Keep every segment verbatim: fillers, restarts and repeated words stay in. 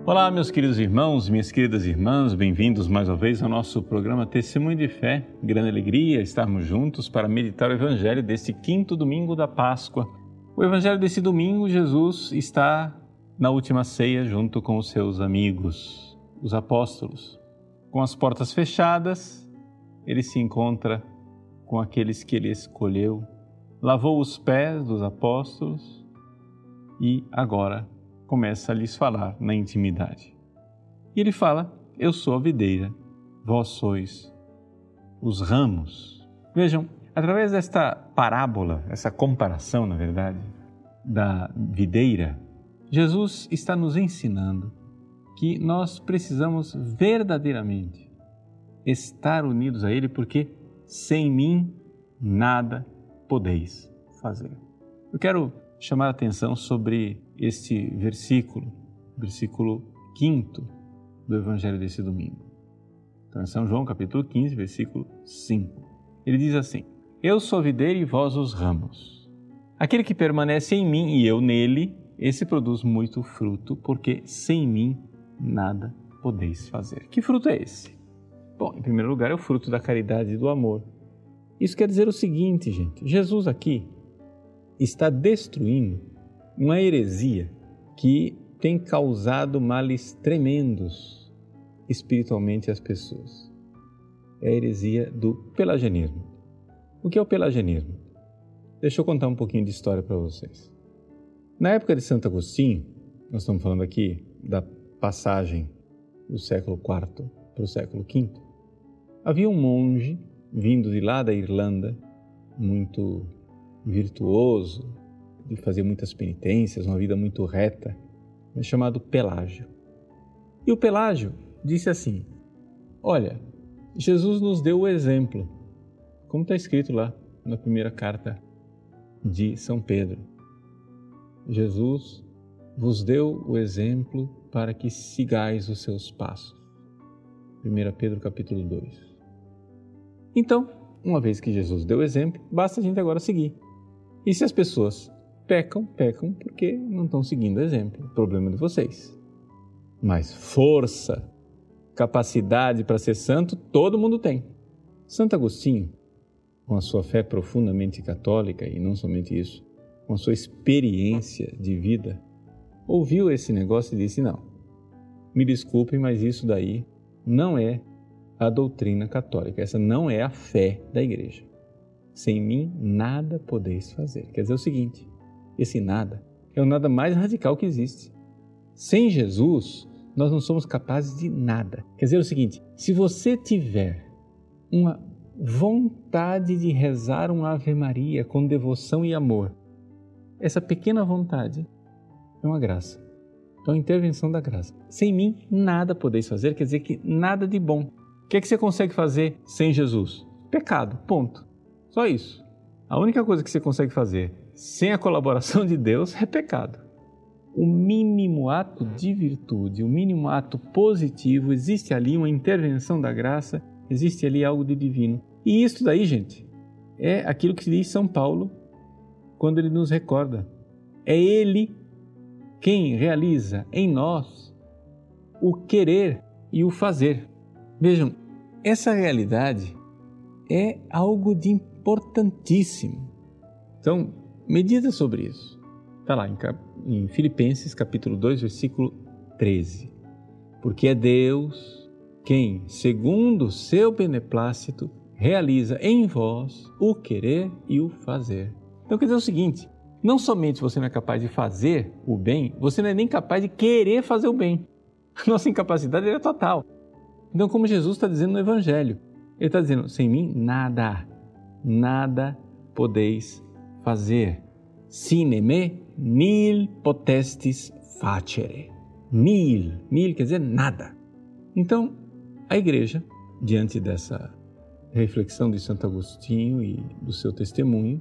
Olá, meus queridos irmãos, minhas queridas irmãs, bem-vindos mais uma vez ao nosso programa Testemunho de Fé. Grande alegria estarmos juntos para meditar o Evangelho deste quinto domingo da Páscoa. O Evangelho desse domingo, Jesus está na última ceia junto com os seus amigos, os apóstolos. Com as portas fechadas, ele se encontra com aqueles que ele escolheu, lavou os pés dos apóstolos e agora começa a lhes falar na intimidade. E ele fala: eu sou a videira, vós sois os ramos. Vejam, através desta parábola, essa comparação, na verdade, da videira, Jesus está nos ensinando que nós precisamos verdadeiramente estar unidos a Ele, porque sem mim nada podeis fazer. Eu quero chamar a atenção sobre este versículo, versículo quinto do Evangelho desse domingo. Então, é São João, capítulo quinze, versículo cinco. Ele diz assim: eu sou a videira e vós os ramos. Aquele que permanece em mim e eu nele, esse produz muito fruto, porque sem mim nada podeis fazer. Que fruto é esse? Bom, em primeiro lugar, é o fruto da caridade e do amor. Isso quer dizer o seguinte, gente: Jesus aqui está destruindo uma heresia que tem causado males tremendos espiritualmente às pessoas. É a heresia do pelagianismo. O que é o pelagianismo? Deixa eu contar um pouquinho de história para vocês. Na época de Santo Agostinho, nós estamos falando aqui da passagem do século quarto para o século quinto, havia um monge vindo de lá da Irlanda, muito virtuoso, de fazer muitas penitências, uma vida muito reta, chamado Pelágio. E o Pelágio disse assim: olha, Jesus nos deu o exemplo, como está escrito lá na primeira carta de São Pedro. Jesus vos deu o exemplo para que sigais os seus passos. primeira Pedro capítulo dois. Então, uma vez que Jesus deu o exemplo, basta a gente agora seguir. E se as pessoas pecam, pecam porque não estão seguindo o exemplo. Problema de vocês. Mas força, capacidade para ser santo, todo mundo tem. Santo Agostinho, com a sua fé profundamente católica, e não somente isso, com a sua experiência de vida, ouviu esse negócio e disse: não, me desculpem, mas isso daí não é a doutrina católica, essa não é a fé da igreja. Sem mim nada podeis fazer. Quer dizer o seguinte: esse nada é o nada mais radical que existe. Sem Jesus, nós não somos capazes de nada. Quer dizer o seguinte: se você tiver uma vontade de rezar um Ave Maria com devoção e amor, essa pequena vontade é uma graça. É uma intervenção da graça. Sem mim nada podeis fazer, quer dizer que nada de bom. O que é que você consegue fazer sem Jesus? Pecado, ponto. Só isso. A única coisa que você consegue fazer sem a colaboração de Deus é pecado. O mínimo ato de virtude, o mínimo ato positivo, existe ali uma intervenção da graça, existe ali algo de divino. E isso daí, gente, é aquilo que diz São Paulo quando ele nos recorda. É Ele quem realiza em nós o querer e o fazer. Vejam, essa realidade é algo de importantíssimo. Então, medita sobre isso. Está lá em, em Filipenses capítulo dois, versículo treze. Porque é Deus quem, segundo o seu beneplácito, realiza em vós o querer e o fazer. Então, quer dizer o seguinte: não somente você não é capaz de fazer o bem, você não é nem capaz de querer fazer o bem. Nossa incapacidade é total. Então, como Jesus está dizendo no Evangelho, Ele está dizendo: sem mim, nada, nada podeis fazer. Sine me, nil potestis facere. Nil, nil quer dizer nada. Então, a Igreja, diante dessa reflexão de Santo Agostinho e do seu testemunho,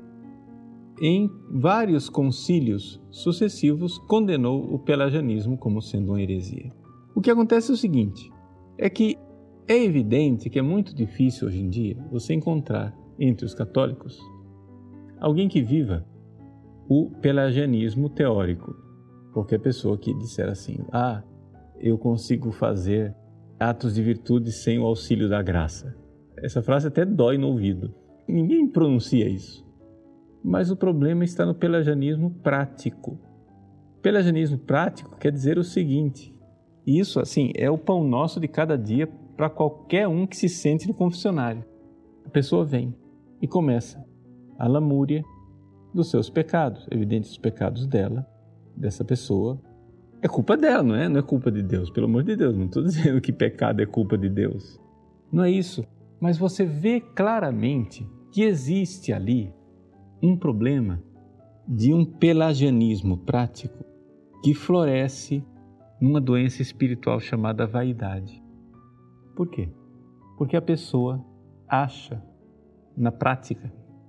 em vários concílios sucessivos, condenou o pelagianismo como sendo uma heresia. O que acontece é o seguinte: é que é evidente que é muito difícil hoje em dia você encontrar entre os católicos alguém que viva o pelagianismo teórico. Qualquer pessoa que disser assim: ah, eu consigo fazer atos de virtude sem o auxílio da graça. Essa frase até dói no ouvido. Ninguém pronuncia isso. Mas o problema está no pelagianismo prático. Pelagianismo prático quer dizer o seguinte, e isso assim é o pão nosso de cada dia para qualquer um que se sente no confessionário. A pessoa vem e começa a lamúria dos seus pecados, evidente os pecados dela, dessa pessoa. É culpa dela, não é? Não é culpa de Deus, pelo amor de Deus. Não estou dizendo que pecado é culpa de Deus. Não é isso. Mas você vê claramente que existe ali um problema de um pelagianismo prático que floresce numa doença espiritual chamada vaidade. Por quê? Porque a pessoa acha, na prática,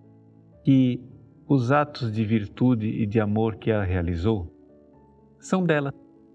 que os atos de virtude e de amor que ela realizou são dela.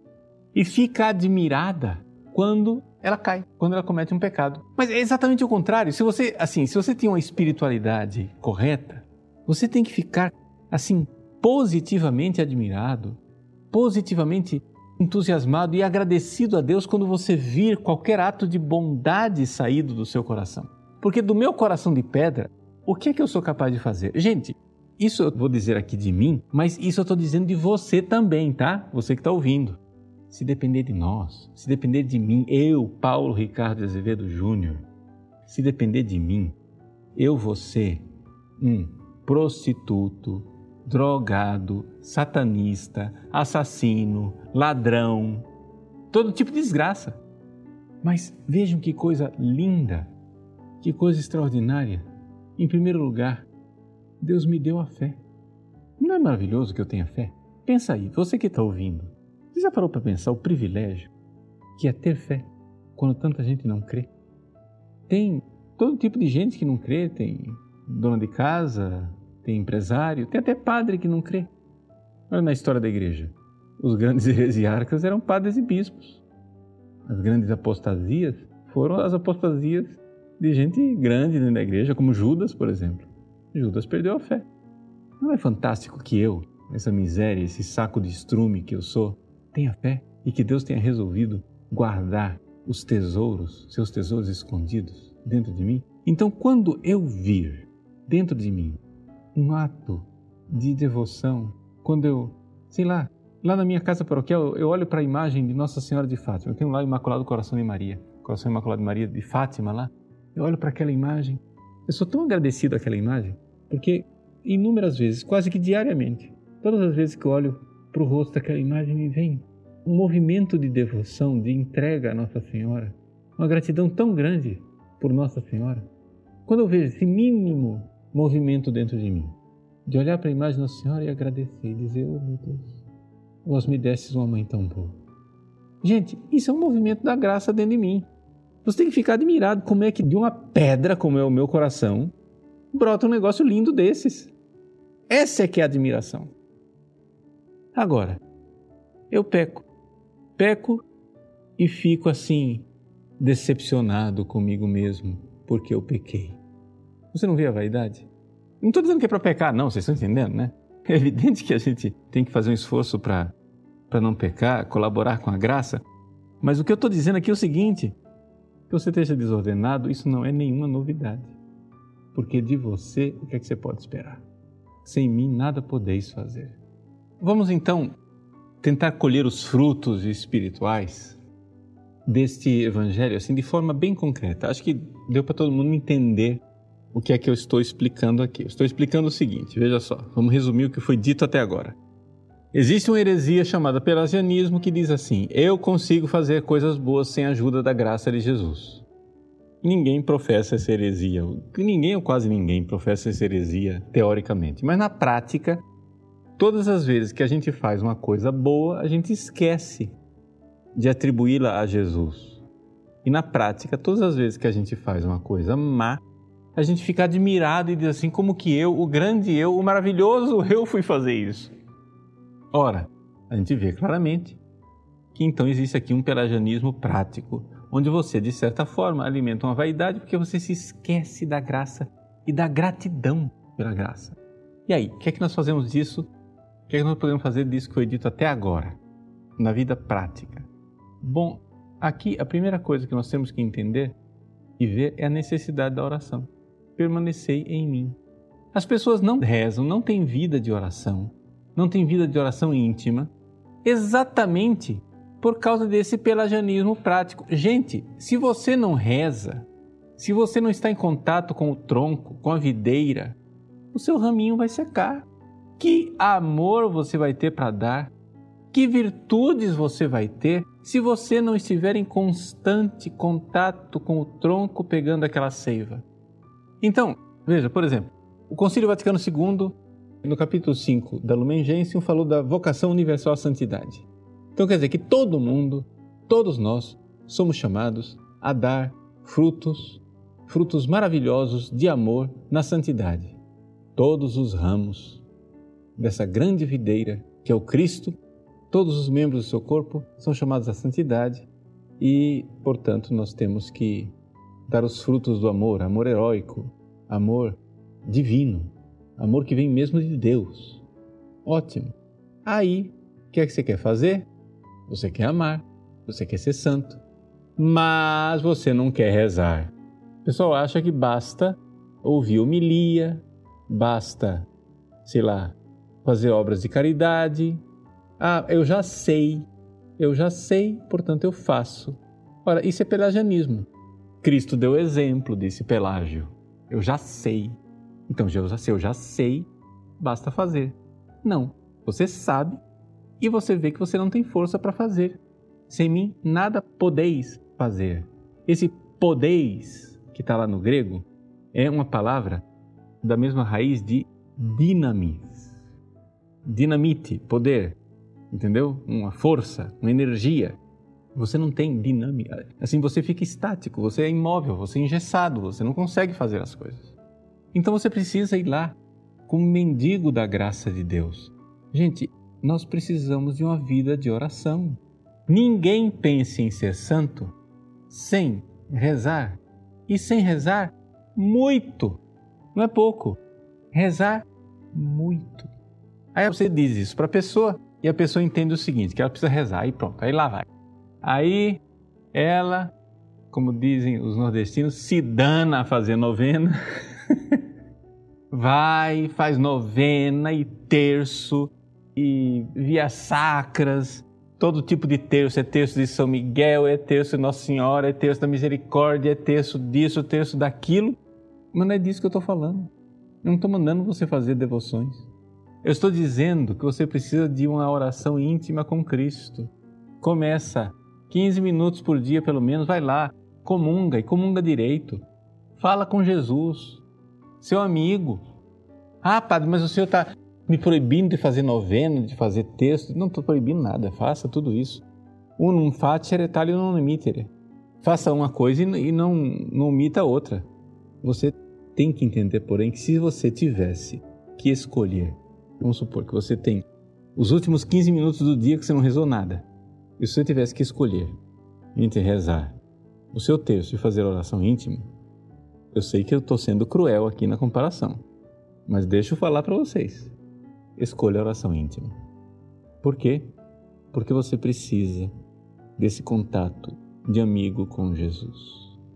E fica admirada quando ela cai, quando ela comete um pecado. Mas é exatamente o contrário. Se você, assim, se você tem uma espiritualidade correta, você tem que ficar, assim, positivamente admirado, positivamente entusiasmado e agradecido a Deus quando você vir qualquer ato de bondade saído do seu coração. Porque do meu coração de pedra, o que é que eu sou capaz de fazer? Gente, isso eu vou dizer aqui de mim, mas isso eu estou dizendo de você também, tá? Você que está ouvindo. Se depender de nós, se depender de mim, eu, Paulo Ricardo Azevedo Júnior, se depender de mim, eu vou ser um prostituto, drogado, satanista, assassino, ladrão, todo tipo de desgraça. Mas vejam que coisa linda, que coisa extraordinária. Em primeiro lugar, Deus me deu a fé. Não é maravilhoso que eu tenha fé? Pensa aí, você que está ouvindo. Você já parou para pensar o privilégio que é ter fé quando tanta gente não crê? Tem todo tipo de gente que não crê, tem dona de casa, tem empresário, tem até padre que não crê. Olha na história da igreja, os grandes heresiarcas eram padres e bispos. As grandes apostasias foram as apostasias de gente grande dentro da igreja, como Judas, por exemplo. Judas perdeu a fé. Não é fantástico que eu, essa miséria, esse saco de estrume que eu sou, tenha fé e que Deus tenha resolvido guardar os tesouros, seus tesouros escondidos dentro de mim? Então, quando eu vir dentro de mim um ato de devoção, quando eu, sei lá, lá na minha casa paroquial, eu olho para a imagem de Nossa Senhora de Fátima, eu tenho lá o Imaculado Coração de Maria, Coração Imaculado de Maria de Fátima lá, eu olho para aquela imagem, eu sou tão agradecido àquela imagem, porque inúmeras vezes, quase que diariamente, todas as vezes que eu olho para o rosto daquela imagem me vem um movimento de devoção, de entrega a Nossa Senhora, uma gratidão tão grande por Nossa Senhora. Quando eu vejo esse mínimo movimento dentro de mim, de olhar para a imagem de Nossa Senhora e agradecer, e dizer, oh meu Deus, vós me destes uma mãe tão boa. Gente, isso é um movimento da graça dentro de mim. Você tem que ficar admirado como é que de uma pedra, como é o meu coração, brota um negócio lindo desses. Essa é que é a admiração. Agora, eu peco. Peco e fico assim, decepcionado comigo mesmo, porque eu pequei. Você não vê a vaidade? Não estou dizendo que é para pecar, não, vocês estão entendendo, né? É evidente que a gente tem que fazer um esforço para para não pecar, colaborar com a graça, mas o que eu estou dizendo aqui é o seguinte, que você esteja desordenado, isso não é nenhuma novidade, porque de você, o que é que você pode esperar? Sem mim nada podeis fazer. Vamos então tentar colher os frutos espirituais deste evangelho, assim, de forma bem concreta. Acho que deu para todo mundo entender o que é que eu estou explicando aqui. Eu estou explicando o seguinte, veja só, vamos resumir o que foi dito até agora. Existe uma heresia chamada pelagianismo que diz assim, eu consigo fazer coisas boas sem a ajuda da graça de Jesus. Ninguém professa essa heresia, ninguém ou quase ninguém professa essa heresia teoricamente, mas na prática, todas as vezes que a gente faz uma coisa boa, a gente esquece de atribuí-la a Jesus. E na prática, todas as vezes que a gente faz uma coisa má, a gente fica admirado e diz assim, como que eu, o grande eu, o maravilhoso eu fui fazer isso. Ora, a gente vê claramente que então existe aqui um pelagianismo prático, onde você, de certa forma, alimenta uma vaidade porque você se esquece da graça e da gratidão pela graça. E aí, o que é que nós fazemos disso? O que é que nós podemos fazer disso que foi dito até agora, na vida prática? Bom, aqui a primeira coisa que nós temos que entender e ver é a necessidade da oração. Permanecei em mim. As pessoas não rezam, não têm vida de oração, não têm vida de oração íntima, exatamente por causa desse pelagianismo prático. Gente, se você não reza, se você não está em contato com o tronco, com a videira, o seu raminho vai secar. Que amor você vai ter para dar? Que virtudes você vai ter se você não estiver em constante contato com o tronco pegando aquela seiva? Então, veja, por exemplo, o Concílio Vaticano segundo, no capítulo cinco da Lumen Gentium, falou da vocação universal à santidade. Então quer dizer que todo mundo, todos nós, somos chamados a dar frutos, frutos maravilhosos de amor na santidade. Todos os ramos dessa grande videira que é o Cristo, todos os membros do seu corpo são chamados à santidade e, portanto, nós temos que dar os frutos do amor, amor heróico, amor divino, amor que vem mesmo de Deus. Ótimo. Aí, o que é que você quer fazer? Você quer amar, você quer ser santo, mas você não quer rezar. O pessoal acha que basta ouvir homilia, basta, sei lá, fazer obras de caridade. Ah, eu já sei, eu já sei, portanto eu faço. Ora, isso é pelagianismo. Cristo deu exemplo, disse Pelágio. Eu já sei. Então, eu já sei, eu já sei, basta fazer. Não, você sabe e você vê que você não tem força para fazer. Sem mim, nada podeis fazer. Esse podeis, que está lá no grego, é uma palavra da mesma raiz de dinamis. Dinamite, poder, entendeu? Uma força, uma energia. Você não tem dinâmica. Assim, você fica estático, você é imóvel, você é engessado, você não consegue fazer as coisas. Então você precisa ir lá como mendigo da graça de Deus. Gente, nós precisamos de uma vida de oração. Ninguém pense em ser santo sem rezar. E sem rezar, muito. Não é pouco. Rezar, muito. Aí você diz isso para a pessoa e a pessoa entende o seguinte, que ela precisa rezar. Aí pronto, aí lá vai. Aí ela, como dizem os nordestinos, se dana a fazer novena. Vai, faz novena e terço e vias sacras, todo tipo de terço, é terço de São Miguel, é terço de Nossa Senhora, é terço da Misericórdia, é terço disso, terço daquilo. Mas não é disso que eu estou falando. Eu não estou mandando você fazer devoções. Eu estou dizendo que você precisa de uma oração íntima com Cristo. Começa quinze minutos por dia pelo menos, vai lá, comunga e comunga direito. Fala com Jesus, seu amigo. Ah, padre, mas o senhor está me proibindo de fazer novena, de fazer texto. Não estou proibindo nada, faça tudo isso. Unum facere tali non omittere. Faça uma coisa e não, não omita a outra. Você tem que entender, porém, que se você tivesse que escolher, vamos supor que você tem os últimos quinze minutos do dia que você não rezou nada, e se você tivesse que escolher entre rezar o seu texto e fazer a oração íntima, eu sei que eu estou sendo cruel aqui na comparação, mas deixa eu falar para vocês. Escolha a oração íntima. Por quê? Porque você precisa desse contato de amigo com Jesus.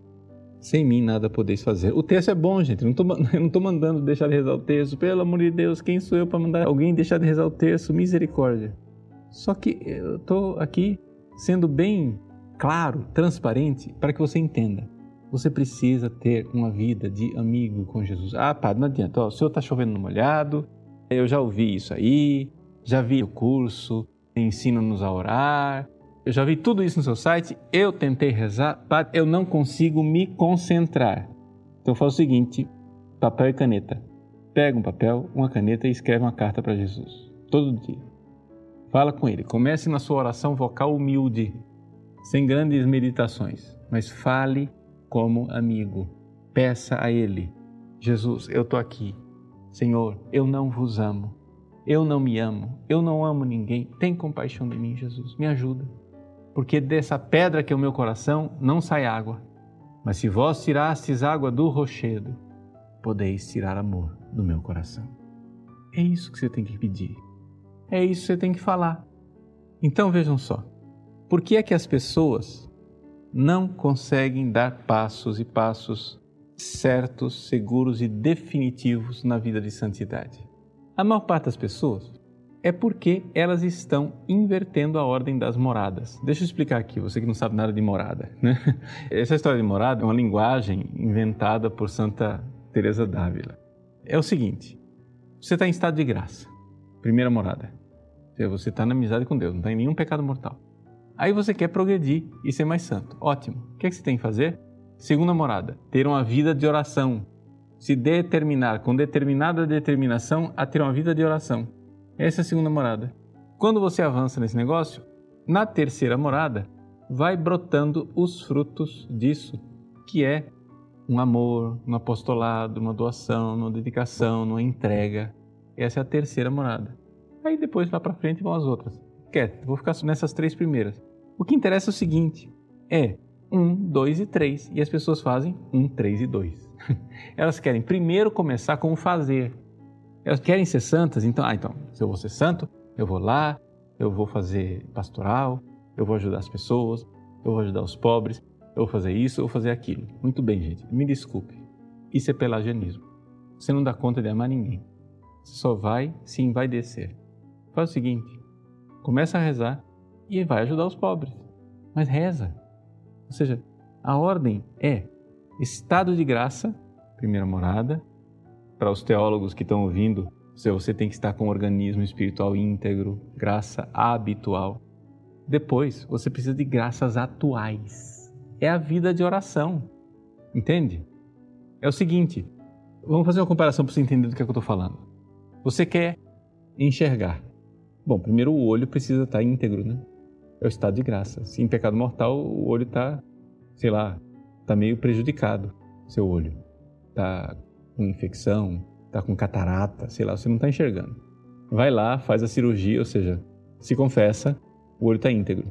Sem mim nada podeis fazer. O texto é bom, gente. Eu não estou mandando deixar de rezar o texto. Pelo amor de Deus, quem sou eu para mandar alguém deixar de rezar o texto? Misericórdia. Só que eu estou aqui sendo bem claro, transparente, para que você entenda. Você precisa ter uma vida de amigo com Jesus. Ah, padre, não adianta. Ó, o senhor está chovendo no molhado. Eu já ouvi isso aí. Já vi o curso. Ensina-nos a orar. Eu já vi tudo isso no seu site. Eu tentei rezar. Padre, eu não consigo me concentrar. Então faz o seguinte. Papel e caneta. Pega um papel, uma caneta e escreve uma carta para Jesus. Todo dia. Fala com ele. Comece na sua oração vocal humilde. Sem grandes meditações. Mas fale como amigo. Peça a Ele. Jesus, eu estou aqui. Senhor, eu não vos amo. Eu não me amo. Eu não amo ninguém. Tem compaixão de mim, Jesus. Me ajuda. Porque dessa pedra que é o meu coração não sai água. Mas se vós tirastes água do rochedo, podeis tirar amor do meu coração. É isso que você tem que pedir. É isso que você tem que falar. Então vejam só. Por que é que as pessoas não conseguem dar passos e passos certos, seguros e definitivos na vida de santidade? A maior parte das pessoas é porque elas estão invertendo a ordem das moradas. Deixa eu explicar aqui, você que não sabe nada de morada, né? Essa história de morada é uma linguagem inventada por Santa Teresa d'Ávila. É o seguinte, você está em estado de graça, primeira morada. Você está na amizade com Deus, não está em nenhum pecado mortal. Aí você quer progredir e ser mais santo. Ótimo. O que é que você tem que fazer? Segunda morada, ter uma vida de oração. Se determinar com determinada determinação a ter uma vida de oração. Essa é a segunda morada. Quando você avança nesse negócio, na terceira morada, vai brotando os frutos disso, que é um amor, um apostolado, uma doação, uma dedicação, uma entrega. Essa é a terceira morada. Aí depois lá para frente vão as outras. Quer, vou ficar nessas três primeiras. O que interessa é o seguinte, é um, dois e três. E as pessoas fazem um, três e dois. Elas querem primeiro começar com o fazer. Elas querem ser santas, então, ah, então, se eu vou ser santo, eu vou lá, eu vou fazer pastoral, eu vou ajudar as pessoas, eu vou ajudar os pobres, eu vou fazer isso, eu vou fazer aquilo. Muito bem, gente, me desculpe. Isso é pelagianismo. Você não dá conta de amar ninguém. Você só vai se envaidecer. Faz o seguinte, começa a rezar e vai ajudar os pobres. Mas reza. Ou seja, a ordem é estado de graça, primeira morada. Para os teólogos que estão ouvindo, você tem que estar com um organismo espiritual íntegro, graça habitual. Depois, você precisa de graças atuais. É a vida de oração. Entende? É o seguinte, vamos fazer uma comparação para você entender do que, é que eu estou falando. Você quer enxergar. Bom, primeiro o olho precisa estar íntegro, né? É o estado de graça. Se em pecado mortal, o olho está, sei lá, está meio prejudicado, seu olho. Está com infecção, está com catarata, sei lá, você não está enxergando. Vai lá, faz a cirurgia, ou seja, se confessa, o olho está íntegro.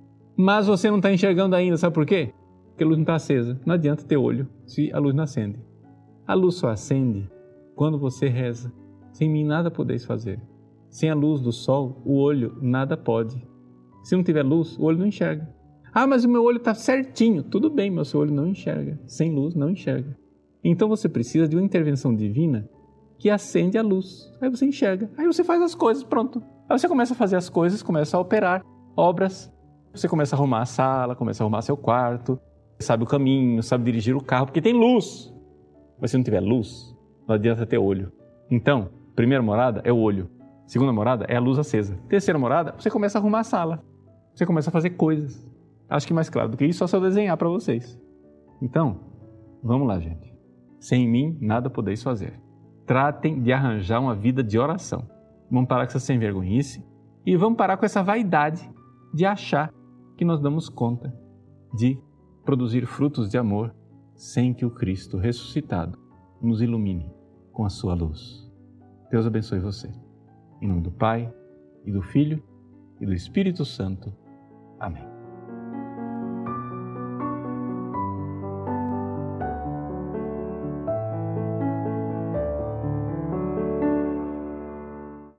Mas você não está enxergando ainda, sabe por quê? Porque a luz não está acesa. Não adianta ter olho se a luz não acende. A luz só acende quando você reza. Sem mim nada podeis fazer. Sem a luz do sol, o olho nada pode. Se não tiver luz, o olho não enxerga. Ah, mas o meu olho está certinho. Tudo bem, mas o seu olho não enxerga. Sem luz, não enxerga. Então você precisa de uma intervenção divina que acende a luz. Aí você enxerga. Aí você faz as coisas, pronto. Aí você começa a fazer as coisas, começa a operar obras. Você começa a arrumar a sala, começa a arrumar seu quarto, sabe o caminho, sabe dirigir o carro, porque tem luz. Mas se não tiver luz, não adianta ter olho. Então, primeira morada é o olho. Segunda morada é a luz acesa. Terceira morada, você começa a arrumar a sala. Você começa a fazer coisas. Acho que mais claro do que isso, só se eu desenhar para vocês. Então, vamos lá, gente. Sem mim, nada podeis fazer. Tratem de arranjar uma vida de oração. Vamos parar com essa sem vergonhice e vamos parar com essa vaidade de achar que nós damos conta de produzir frutos de amor sem que o Cristo ressuscitado nos ilumine com a sua luz. Deus abençoe você. Em nome do Pai, e do Filho, e do Espírito Santo. Amém.